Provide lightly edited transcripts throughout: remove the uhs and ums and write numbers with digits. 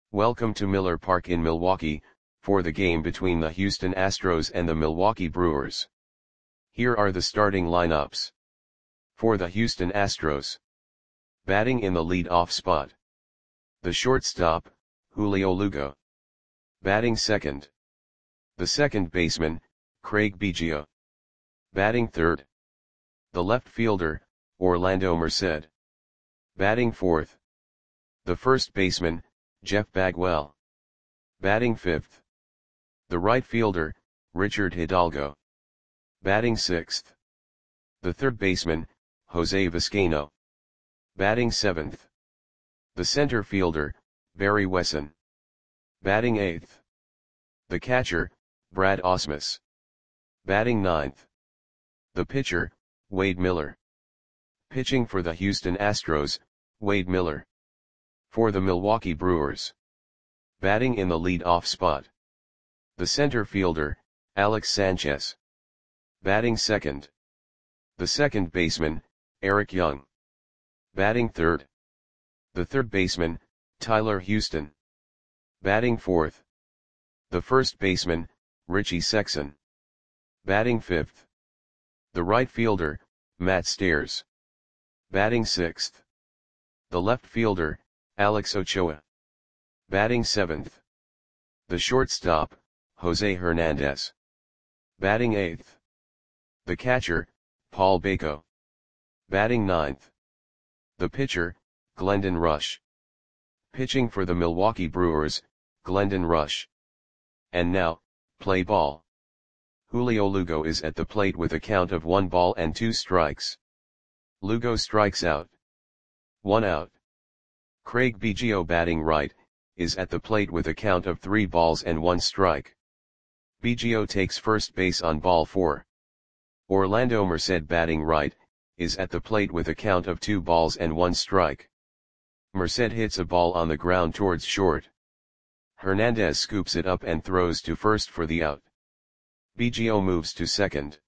Welcome to Miller Park in Milwaukee, for the game between the Houston Astros and the Milwaukee Brewers. Here are the starting lineups. For the Houston Astros. Batting in the lead-off spot. The shortstop, Julio Lugo. Batting second. The second baseman, Craig Biggio. Batting third. The left fielder, Orlando Merced. Batting fourth. The first baseman, Jeff Bagwell. Batting fifth. The right fielder, Richard Hidalgo. Batting sixth. The third baseman, Jose Vizcaino. Batting seventh. The center fielder, Barry Wesson. Batting eighth. The catcher, Brad Ausmus. Batting ninth. The pitcher, Wade Miller. Pitching for the Houston Astros, Wade Miller. For the Milwaukee Brewers. Batting in the lead-off spot. The center fielder, Alex Sanchez. Batting second. The second baseman, Eric Young. Batting third. The third baseman, Tyler Houston. Batting fourth. The first baseman, Richie Sexson. Batting fifth. The right fielder, Matt Stairs. Batting sixth. The left fielder, Alex Ochoa. Batting seventh. The shortstop, Jose Hernandez. Batting eighth. The catcher, Paul Bako. Batting ninth. The pitcher, Glendon Rush. Pitching for the Milwaukee Brewers, Glendon Rush. And now, play ball. Julio Lugo is at the plate with a count of 1 ball and 2 strikes. Lugo strikes out. 1 out. Craig Biggio batting right, is at the plate with a count of 3 balls and 1 strike. Biggio takes first base on ball 4. Orlando Merced batting right, is at the plate with a count of 2 balls and 1 strike. Merced hits a ball on the ground towards short. Hernandez scoops it up and throws to first for the out. Biggio moves to second.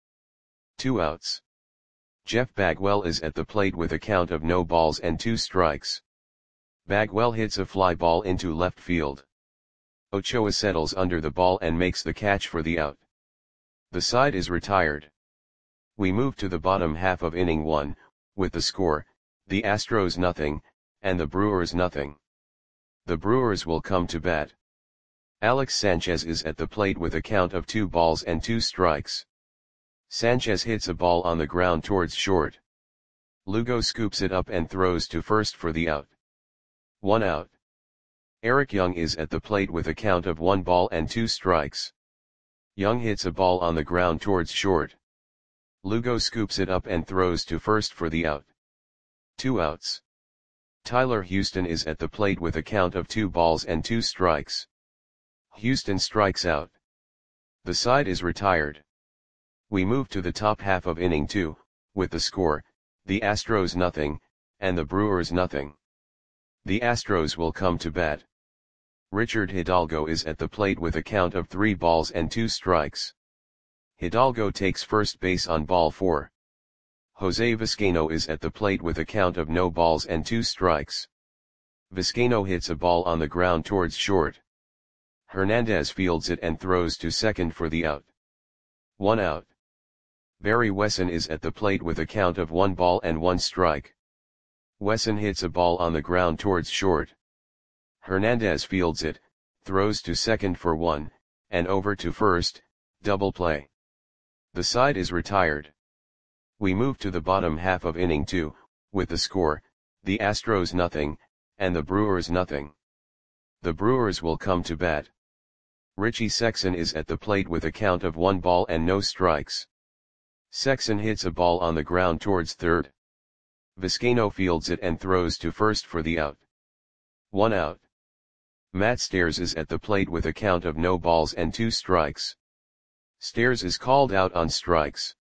2 outs. Jeff Bagwell is at the plate with a count of no balls and 2 strikes. Bagwell hits a fly ball into left field. Ochoa settles under the ball and makes the catch for the out. The side is retired. We move to the bottom half of inning 1, with the score, the Astros nothing, and the Brewers nothing. The Brewers will come to bat. Alex Sanchez is at the plate with a count of 2 balls and 2 strikes. Sanchez hits a ball on the ground towards short. Lugo scoops it up and throws to first for the out. 1 out. Eric Young is at the plate with a count of 1 ball and 2 strikes. Young hits a ball on the ground towards short. Lugo scoops it up and throws to first for the out. 2 outs. Tyler Houston is at the plate with a count of 2 balls and 2 strikes. Houston strikes out. The side is retired. We move to the top half of inning 2, with the score, the Astros nothing, and the Brewers nothing. The Astros will come to bat. Richard Hidalgo is at the plate with a count of 3 balls and 2 strikes. Hidalgo takes first base on ball 4. Jose Vizcaino is at the plate with a count of no balls and 2 strikes. Vizcaino hits a ball on the ground towards short. Hernandez fields it and throws to second for the out. 1 out. Barry Wesson is at the plate with a count of 1 ball and 1 strike. Wesson hits a ball on the ground towards short. Hernandez fields it, throws to second for 1, and over to first, double play. The side is retired. We move to the bottom half of inning 2, with the score, the Astros nothing, and the Brewers nothing. The Brewers will come to bat. Richie Sexson is at the plate with a count of 1 ball and no strikes. Sexson hits a ball on the ground towards third. Vizcaino fields it and throws to first for the out. 1 out. Matt Stairs is at the plate with a count of no balls and 2 strikes. Stairs is called out on strikes.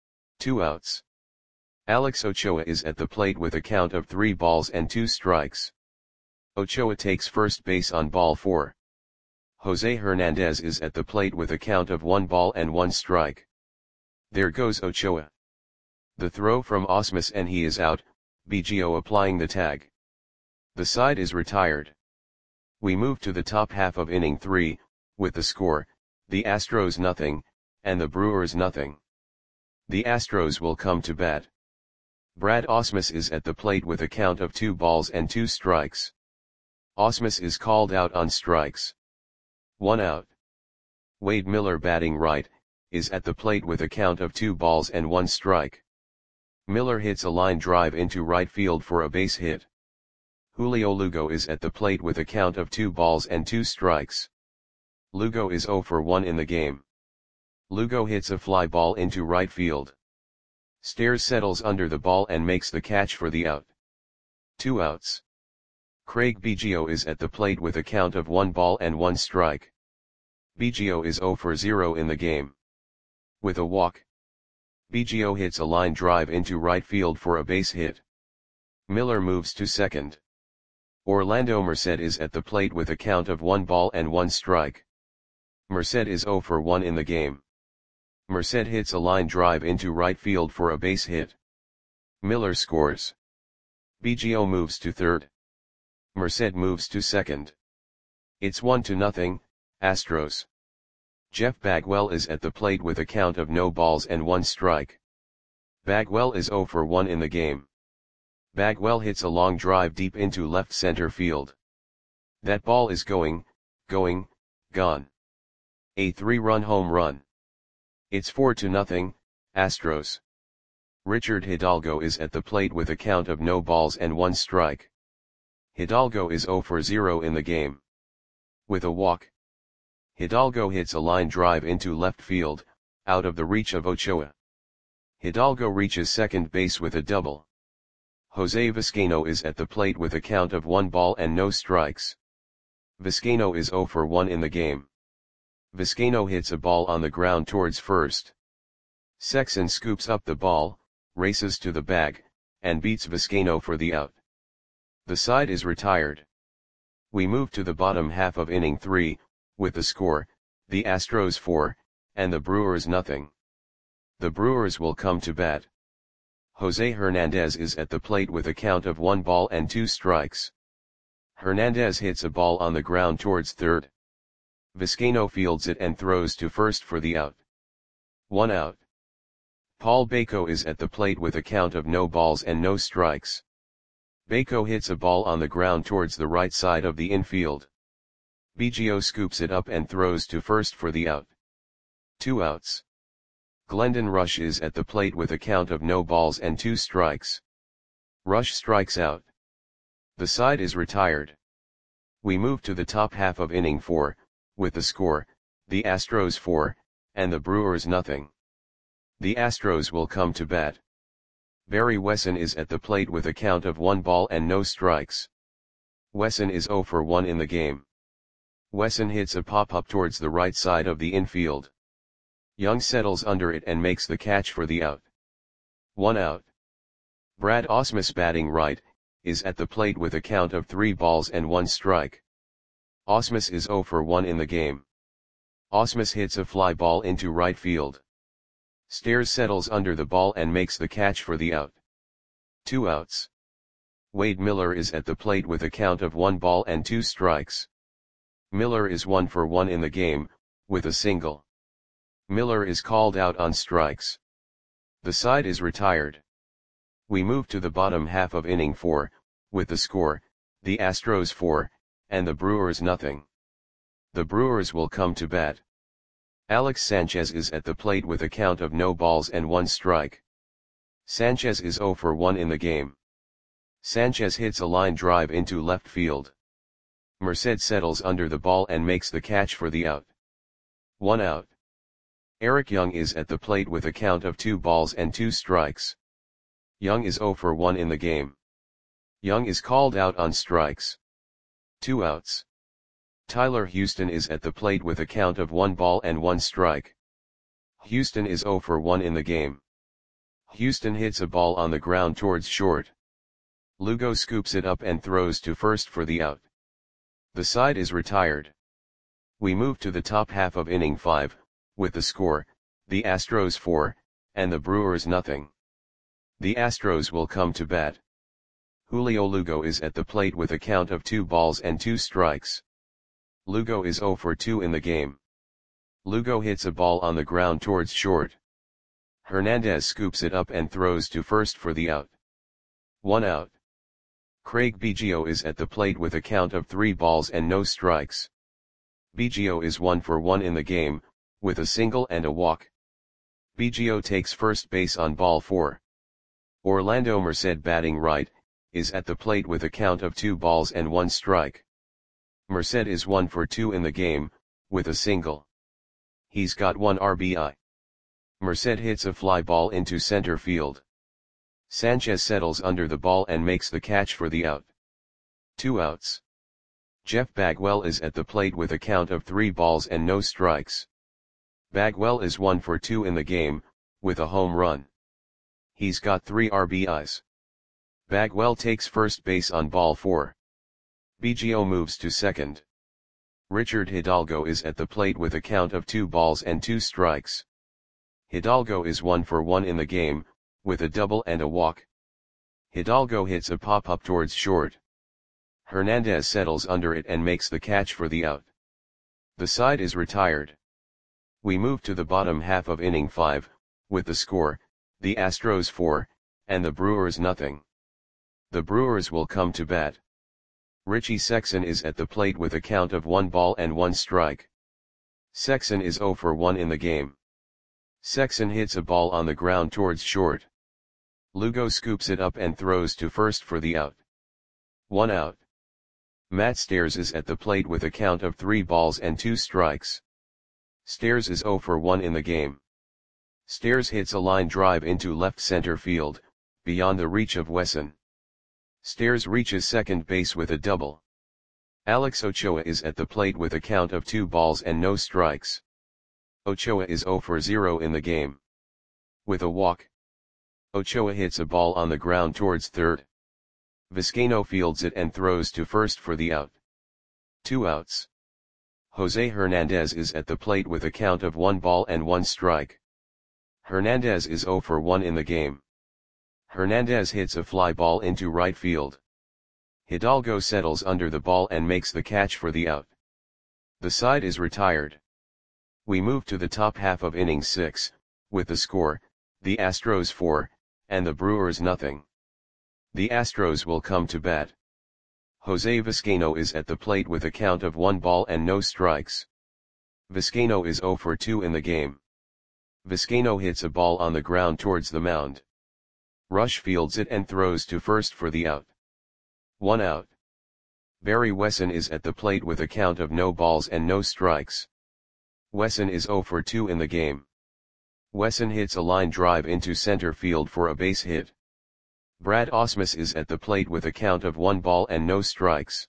2 outs. Alex Ochoa is at the plate with a count of 3 balls and 2 strikes. Ochoa takes first base on ball 4. Jose Hernandez is at the plate with a count of 1 ball and 1 strike. There goes Ochoa. The throw from Ausmus and he is out, Biggio applying the tag. The side is retired. We move to the top half of inning 3, with the score, the Astros nothing, and the Brewers nothing. The Astros will come to bat. Brad Ausmus is at the plate with a count of 2 balls and 2 strikes. Ausmus is called out on strikes. 1 out. Wade Miller, batting right, is at the plate with a count of 2 balls and 1 strike. Miller hits a line drive into right field for a base hit. Julio Lugo is at the plate with a count of 2 balls and 2 strikes. Lugo is 0 for 1 in the game. Lugo hits a fly ball into right field. Stairs settles under the ball and makes the catch for the out. 2 outs. Craig Biggio is at the plate with a count of 1 ball and 1 strike. Biggio is 0 for 0 in the game. With a walk, Biggio hits a line drive into right field for a base hit. Miller moves to second. Orlando Merced is at the plate with a count of 1 ball and 1 strike. Merced is 0 for 1 in the game. Merced hits a line drive into right field for a base hit. Miller scores. Biggio moves to third. Merced moves to second. It's 1-0, Astros. Jeff Bagwell is at the plate with a count of no balls and 1 strike. Bagwell is 0 for 1 in the game. Bagwell hits a long drive deep into left center field. That ball is gone. A 3-run home run. It's 4-0, Astros. Richard Hidalgo is at the plate with a count of no balls and 1 strike. Hidalgo is 0 for 0 in the game. With a walk, Hidalgo hits a line drive into left field, out of the reach of Ochoa. Hidalgo reaches second base with a double. Jose Vizcaino is at the plate with a count of 1 ball and no strikes. Vizcaino is 0 for 1 in the game. Vizcaino hits a ball on the ground towards first. Sexson scoops up the ball, races to the bag, and beats Vizcaino for the out. The side is retired. We move to the bottom half of inning 3, with the score, the Astros 4, and the Brewers nothing. The Brewers will come to bat. Jose Hernandez is at the plate with a count of 1 ball and 2 strikes. Hernandez hits a ball on the ground towards third. Vizcaino fields it and throws to first for the out. 1 out. Paul Bako is at the plate with a count of no balls and no strikes. Bako hits a ball on the ground towards the right side of the infield. Biggio scoops it up and throws to first for the out. 2 outs. Glendon Rush is at the plate with a count of no balls and 2 strikes. Rush strikes out. The side is retired. We move to the top half of inning 4, with the score, the Astros 4, and the Brewers nothing. The Astros will come to bat. Barry Wesson is at the plate with a count of 1 ball and no strikes. Wesson is 0 for 1 in the game. Wesson hits a pop-up towards the right side of the infield. Young settles under it and makes the catch for the out. 1 out. Brad Ausmus, batting right, is at the plate with a count of 3 balls and 1 strike. Ausmus is 0 for 1 in the game. Ausmus hits a fly ball into right field. Stairs settles under the ball and makes the catch for the out. 2 outs. Wade Miller is at the plate with a count of 1 ball and 2 strikes. Miller is 1 for 1 in the game, with a single. Miller is called out on strikes. The side is retired. We move to the bottom half of inning 4, with the score, the Astros 4, and the Brewers nothing. The Brewers will come to bat. Alex Sanchez is at the plate with a count of no balls and 1 strike. Sanchez is 0 for 1 in the game. Sanchez hits a line drive into left field. Merced settles under the ball and makes the catch for the out. 1 out. Eric Young is at the plate with a count of 2 balls and 2 strikes. Young is 0 for 1 in the game. Young is called out on strikes. 2 outs. Tyler Houston is at the plate with a count of 1 ball and 1 strike. Houston is 0 for 1 in the game. Houston hits a ball on the ground towards short. Lugo scoops it up and throws to first for the out. The side is retired. We move to the top half of inning 5, with the score, the Astros 4, and the Brewers nothing. The Astros will come to bat. Julio Lugo is at the plate with a count of 2 balls and 2 strikes. Lugo is 0 for 2 in the game. Lugo hits a ball on the ground towards short. Hernandez scoops it up and throws to first for the out. 1 out. Craig Biggio is at the plate with a count of 3 balls and no strikes. Biggio is 1 for 1 in the game, with a single and a walk. Biggio takes first base on ball 4. Orlando Merced, batting right, is at the plate with a count of 2 balls and 1 strike. Merced is 1 for 2 in the game, with a single. He's got 1 RBI. Merced hits a fly ball into center field. Sanchez settles under the ball and makes the catch for the out. 2 outs. Jeff Bagwell is at the plate with a count of 3 balls and no strikes. Bagwell is 1 for 2 in the game, with a home run. He's got 3 RBIs. Bagwell takes first base on ball 4. Biggio moves to second. Richard Hidalgo is at the plate with a count of 2 balls and 2 strikes. Hidalgo is 1 for 1 in the game, with a double and a walk. Hidalgo hits a pop-up towards short. Hernandez settles under it and makes the catch for the out. The side is retired. We move to the bottom half of inning 5, with the score, the Astros 4, and the Brewers nothing. The Brewers will come to bat. Richie Sexson is at the plate with a count of 1 ball and 1 strike. Sexson is 0 for 1 in the game. Sexson hits a ball on the ground towards short. Lugo scoops it up and throws to first for the out. 1 out. Matt Stairs is at the plate with a count of 3 balls and 2 strikes. Stairs is 0 for 1 in the game. Stairs hits a line drive into left center field, beyond the reach of Wesson. Stairs reaches second base with a double. Alex Ochoa is at the plate with a count of 2 balls and no strikes. Ochoa is 0 for 0 in the game. With a walk. Ochoa hits a ball on the ground towards third. Vizcaino fields it and throws to first for the out. 2 outs. Jose Hernandez is at the plate with a count of 1 ball and 1 strike. Hernandez is 0 for 1 in the game. Hernandez hits a fly ball into right field. Hidalgo settles under the ball and makes the catch for the out. The side is retired. We move to the top half of inning 6, with the score, the Astros 4, and the Brewers nothing. The Astros will come to bat. Jose Vizcaino is at the plate with a count of 1 ball and no strikes. Vizcaino is 0 for 2 in the game. Vizcaino hits a ball on the ground towards the mound. Rush fields it and throws to first for the out. 1 out. Barry Wesson is at the plate with a count of no balls and no strikes. Wesson is 0 for 2 in the game. Wesson hits a line drive into center field for a base hit. Brad Ausmus is at the plate with a count of 1 ball and no strikes.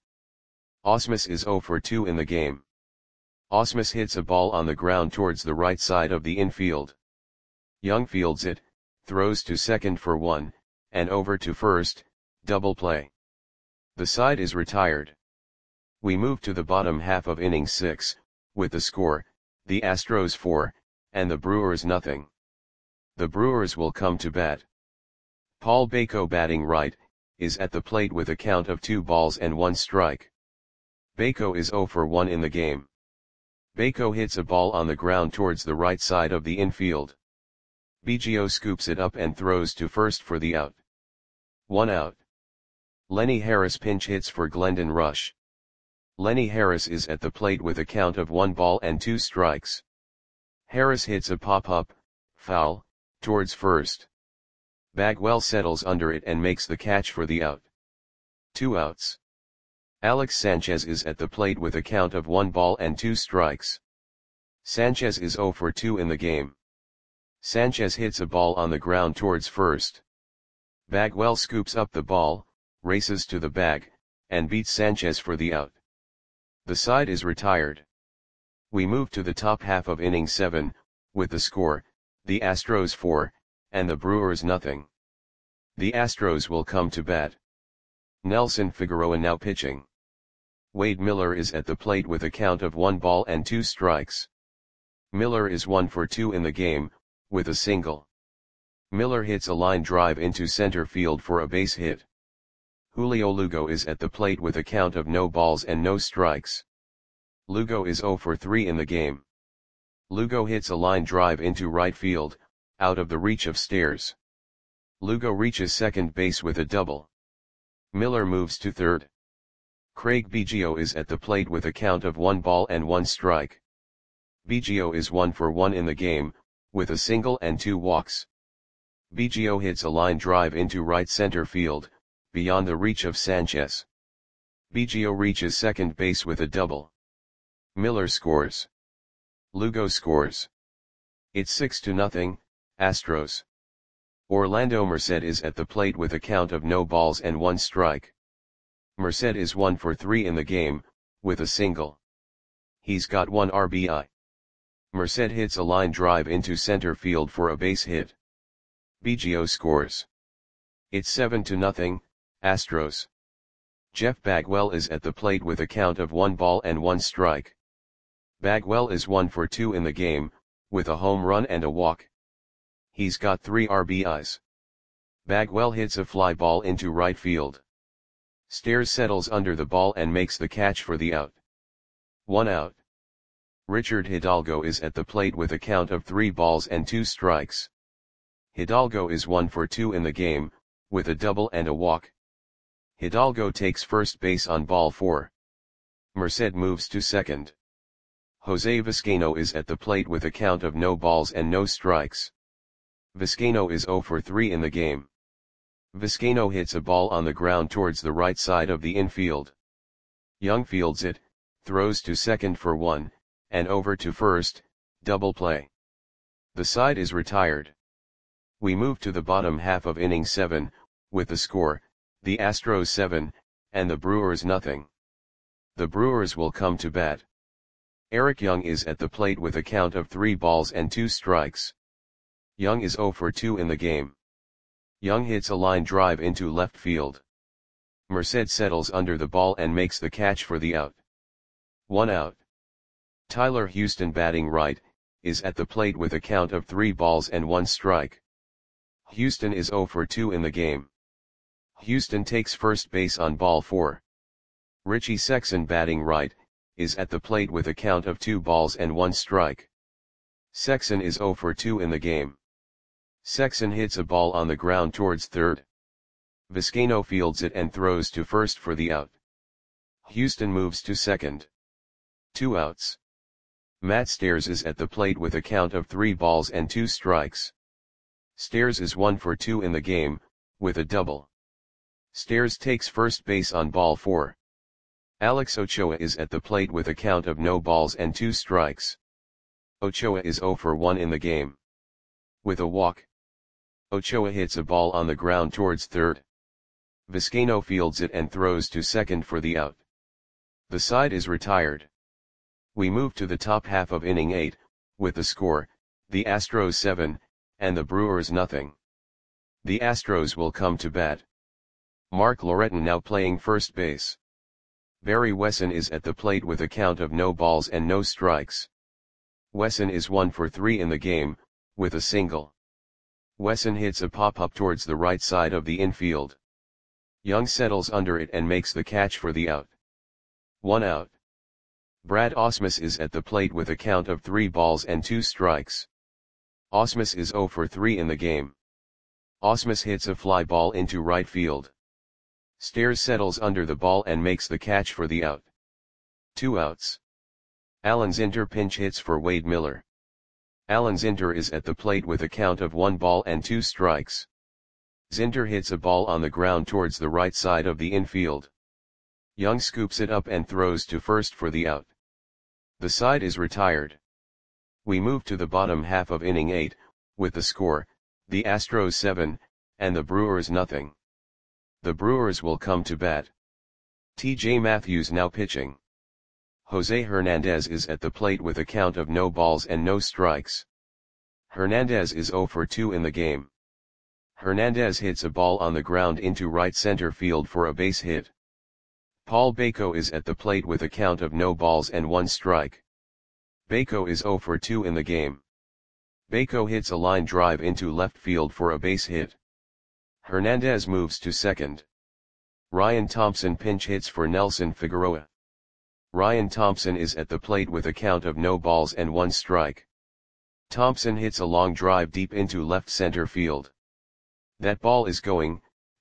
Ausmus is 0 for 2 in the game. Ausmus hits a ball on the ground towards the right side of the infield. Young fields it, throws to second for 1, and over to first, double play. The side is retired. We move to the bottom half of inning 6, with the score, the Astros 4, and the Brewers nothing. The Brewers will come to bat. Paul Bako, batting right, is at the plate with a count of 2 balls and 1 strike. Bako is 0 for 1 in the game. Bako hits a ball on the ground towards the right side of the infield. Biggio scoops it up and throws to first for the out. 1 out. Lenny Harris pinch hits for Glendon Rush. Lenny Harris is at the plate with a count of 1 ball and 2 strikes. Harris hits a pop-up, foul, towards first. Bagwell settles under it and makes the catch for the out. 2 outs. Alex Sanchez is at the plate with a count of 1 ball and 2 strikes. Sanchez is 0 for 2 in the game. Sanchez hits a ball on the ground towards first. Bagwell scoops up the ball, races to the bag, and beats Sanchez for the out. The side is retired. We move to the top half of inning 7, with the score, the Astros 4, and the Brewers nothing. The Astros will come to bat. Nelson Figueroa now pitching. Wade Miller is at the plate with a count of 1 ball and 2 strikes. Miller is 1 for 2 in the game, with a single. Miller hits a line drive into center field for a base hit. Julio Lugo is at the plate with a count of no balls and no strikes. Lugo is 0 for 3 in the game. Lugo hits a line drive into right field, out of the reach of Stairs. Lugo reaches second base with a double. Miller moves to third. Craig Biggio is at the plate with a count of 1 ball and 1 strike. Biggio is 1 for 1 in the game, with a single and 2 walks. Biggio hits a line drive into right center field, beyond the reach of Sanchez. Biggio reaches second base with a double. Miller scores. Lugo scores. It's 6-0, Astros. Orlando Merced is at the plate with a count of no balls and 1 strike. Merced is 1 for 3 in the game, with a single. He's got 1 RBI. Merced hits a line drive into center field for a base hit. Biggio scores. It's 7-0, Astros. Jeff Bagwell is at the plate with a count of 1 ball and 1 strike. Bagwell is 1 for 2 in the game, with a home run and a walk. He's got 3 RBIs. Bagwell hits a fly ball into right field. Stairs settles under the ball and makes the catch for the out. 1 out. Richard Hidalgo is at the plate with a count of 3 balls and 2 strikes. Hidalgo is 1 for 2 in the game, with a double and a walk. Hidalgo takes first base on ball 4. Merced moves to second. Jose Vizcaino is at the plate with a count of no balls and no strikes. Vizcaino is 0 for 3 in the game. Vizcaino hits a ball on the ground towards the right side of the infield. Young fields it, throws to second for 1, and over to first, double play. The side is retired. We move to the bottom half of inning 7, with the score, the Astros 7, and the Brewers nothing. The Brewers will come to bat. Eric Young is at the plate with a count of 3 balls and 2 strikes. Young is 0 for 2 in the game. Young hits a line drive into left field. Merced settles under the ball and makes the catch for the out. 1 out. Tyler Houston, batting right, is at the plate with a count of 3 balls and 1 strike. Houston is 0 for 2 in the game. Houston takes first base on ball 4. Richie Sexson, batting right, is at the plate with a count of 2 balls and 1 strike. Sexson is 0 for 2 in the game. Sexson hits a ball on the ground towards third. Vizcaino fields it and throws to first for the out. Houston moves to second. 2 outs. Matt Stairs is at the plate with a count of 3 balls and 2 strikes. Stairs is 1 for 2 in the game, with a double. Stairs takes first base on ball 4. Alex Ochoa is at the plate with a count of no balls and 2 strikes. Ochoa is 0 for 1 in the game. With a walk. Ochoa hits a ball on the ground towards third. Vizcaino fields it and throws to second for the out. The side is retired. We move to the top half of inning 8, with the score, the Astros 7, and the Brewers nothing. The Astros will come to bat. Mark Loretin now playing first base. Barry Wesson is at the plate with a count of no balls and no strikes. Wesson is 1 for 3 in the game, with a single. Wesson hits a pop-up towards the right side of the infield. Young settles under it and makes the catch for the out. 1 out. Brad Ausmus is at the plate with a count of 3 balls and 2 strikes. Ausmus is 0 for 3 in the game. Ausmus hits a fly ball into right field. Stairs settles under the ball and makes the catch for the out. 2 outs. Alan Zinter pinch hits for Wade Miller. Alan Zinter is at the plate with a count of 1 ball and 2 strikes. Zinter hits a ball on the ground towards the right side of the infield. Young scoops it up and throws to first for the out. The side is retired. We move to the bottom half of inning 8, with the score, the Astros 7, and the Brewers nothing. The Brewers will come to bat. T.J. Matthews now pitching. Jose Hernandez is at the plate with a count of no balls and no strikes. Hernandez is 0 for 2 in the game. Hernandez hits a ball on the ground into right center field for a base hit. Paul Bako is at the plate with a count of no balls and 1 strike. Bako is 0 for 2 in the game. Bako hits a line drive into left field for a base hit. Hernandez moves to second. Ryan Thompson pinch hits for Nelson Figueroa. Ryan Thompson is at the plate with a count of no balls and 1 strike. Thompson hits a long drive deep into left center field. That ball is gone.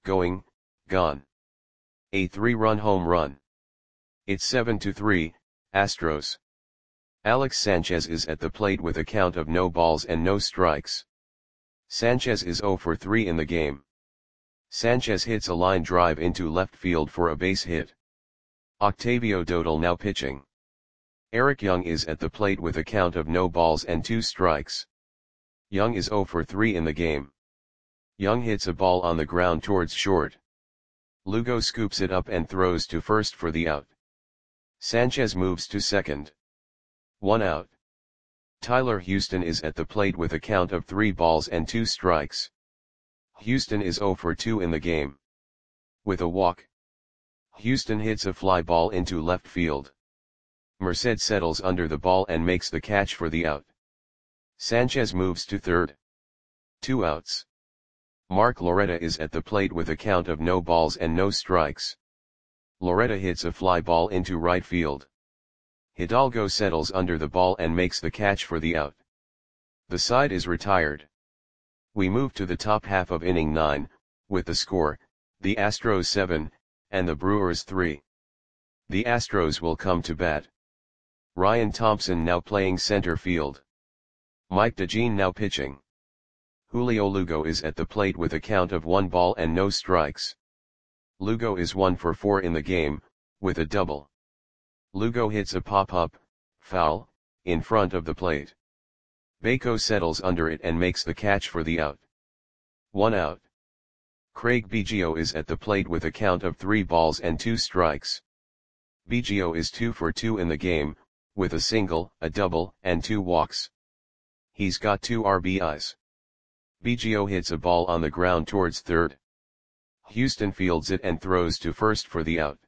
A 3-run home run. It's 7-3, Astros. Alex Sanchez is at the plate with a count of no balls and no strikes. Sanchez is 0 for 3 in the game. Sanchez hits a line drive into left field for a base hit. Octavio Dodal now pitching. Eric Young is at the plate with a count of no balls and 2 strikes. Young is 0 for 3 in the game. Young hits a ball on the ground towards short. Lugo scoops it up and throws to first for the out. Sanchez moves to second. 1 out. Tyler Houston is at the plate with a count of 3 balls and 2 strikes. Houston is 0 for 2 in the game. With a walk, Houston hits a fly ball into left field. Merced settles under the ball and makes the catch for the out. Sanchez moves to third. 2 outs. Mark Loretta is at the plate with a count of no balls and no strikes. Loretta hits a fly ball into right field. Hidalgo settles under the ball and makes the catch for the out. The side is retired. We move to the top half of inning 9, with the score, the Astros 7, and the Brewers 3. The Astros will come to bat. Ryan Thompson now playing center field. Mike DeJean now pitching. Julio Lugo is at the plate with a count of 1 ball and no strikes. Lugo is 1 for 4 in the game, with a double. Lugo hits a pop-up, foul, in front of the plate. Bako settles under it and makes the catch for the out. 1 out. Craig Biggio is at the plate with a count of 3 balls and 2 strikes. Biggio is 2 for 2 in the game, with a single, a double, and 2 walks. He's got 2 RBIs. Biggio hits a ball on the ground towards third. Houston fields it and throws to first for the out.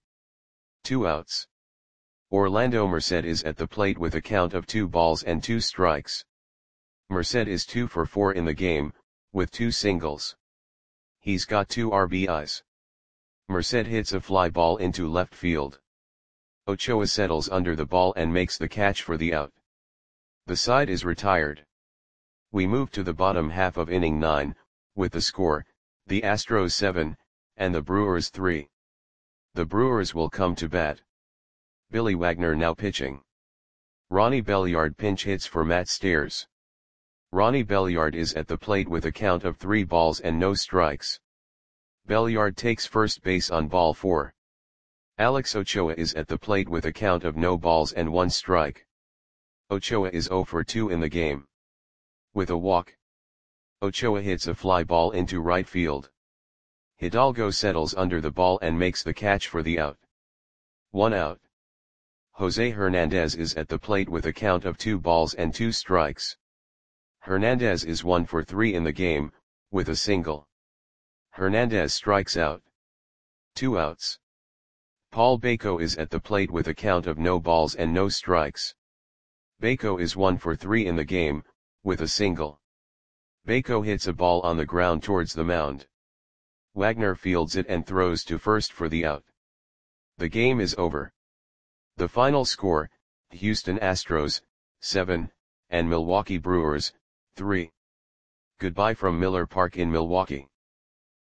2 outs. Orlando Merced is at the plate with a count of 2 balls and 2 strikes. Merced is 2 for 4 in the game, with 2 singles. He's got 2 RBIs. Merced hits a fly ball into left field. Ochoa settles under the ball and makes the catch for the out. The side is retired. We move to the bottom half of inning 9, with the score, the Astros 7, and the Brewers 3. The Brewers will come to bat. Billy Wagner now pitching. Ronnie Belliard pinch hits for Matt Stairs. Ronnie Belliard is at the plate with a count of 3 balls and no strikes. Belliard takes first base on ball 4. Alex Ochoa is at the plate with a count of no balls and 1 strike. Ochoa is 0 for 2 in the game. With a walk, Ochoa hits a fly ball into right field. Hidalgo settles under the ball and makes the catch for the out. 1 out. Jose Hernandez is at the plate with a count of 2 balls and 2 strikes. Hernandez is 1 for 3 in the game, with a single. Hernandez strikes out. 2 outs. Paul Bako is at the plate with a count of no balls and no strikes. Bako is 1 for 3 in the game, with a single. Bako hits a ball on the ground towards the mound. Wagner fields it and throws to first for the out. The game is over. The final score, Houston Astros, 7, and Milwaukee Brewers, 3. Goodbye from Miller Park in Milwaukee.